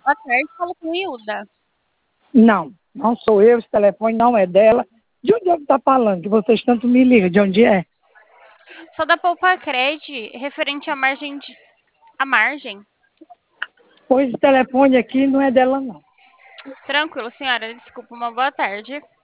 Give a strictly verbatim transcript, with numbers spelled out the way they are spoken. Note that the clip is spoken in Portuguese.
Boa tarde, fala com Hilda. Não, não sou eu, esse telefone não é dela. De onde é que está falando? Que vocês tanto me ligam, de onde é? Sou da Poupacred, referente à margem de... à margem. Pois esse telefone aqui não é dela, não. Tranquilo, senhora. Desculpa, uma boa tarde.